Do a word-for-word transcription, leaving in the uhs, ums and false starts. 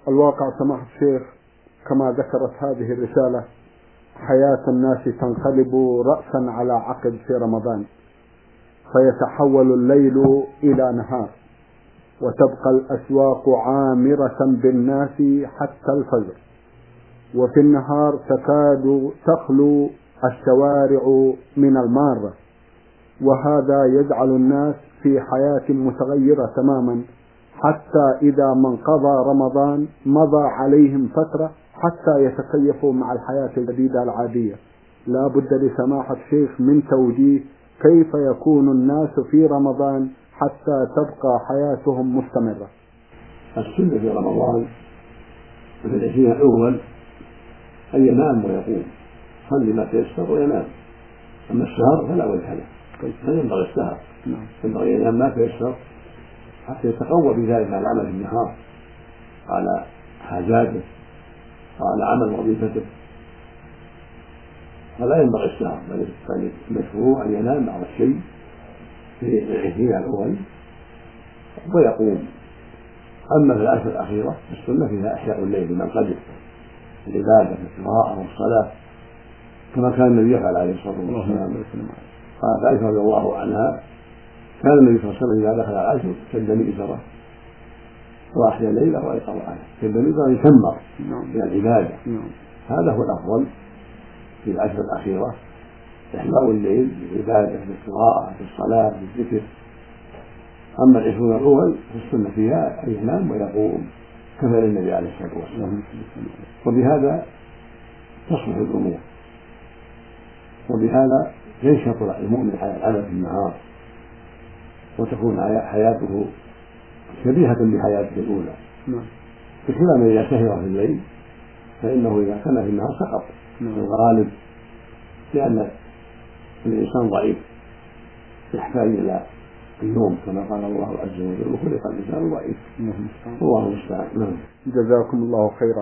الواقع سماحة الشيخ كما ذكرت هذه الرسالة حياة الناس تنقلب رأسا على عقب في رمضان، فيتحول الليل إلى نهار، وتبقى الأسواق عامرة بالناس حتى الفجر، وفي النهار تكاد تخلو الشوارع من المارة، وهذا يجعل الناس في حياة متغيرة تماما، حتى إذا ما انقضى رمضان مضى عليهم فترة حتى يتكيفوا مع الحياة الجديدة العادية. لا بد لسماحة الشيخ من توجيه كيف يكون الناس في رمضان حتى تبقى حياتهم مستمرة. السنة في رمضان في العشرين الأول أن ينام ويقوم، صلي ما تيسر وينام. أما السهر فلا وجه له، فينبغي السهر، ينبغي أن ينام ما تيسر حتى يتقوى بذلك على عمل النهار، على حاجاته وعلى عمل وظيفته، فلا ينبغي السهر، بل المشروع أن ينام بعض الشيء في العشرين الأول ويقوم. أما في العشر الأخيرة السنة فيها أحياء الليل لمن قدر العبادة والقراءة والصلاة، كما كان النبي يفعل عليه الصلاة والسلام. قالت عائشة رضي الله عنها كان النبي صلى الله عليه وسلم إذا دخل العشر شد مئزره وأحيا الليل وأيقظ أهله، شد مئزره يشمر من العبادة. هذا هو الأفضل في العشر الأخيرة، إحياء الليل بالعبادة بالقراءة بالصلاة بالذكر. أما العشرون الأول فالسنة فيها أن ينام ويقوم كفعل النبي عليه الصلاة والسلام، وبهذا تصلح الأمور، وبهذا ينشط المؤمن على العمل في النهار، وتكون حياته شبيهة بحياته الأولى، بخلاف من إذا سهر في الليل فإنه إذا كان في النهار سقط في الغالب، لأن الإنسان ضعيف يحتاج إلى النوم كما قال الله عز وجل وخلق الإنسان ضعيف. الله المستعان. جزاكم الله خيرا.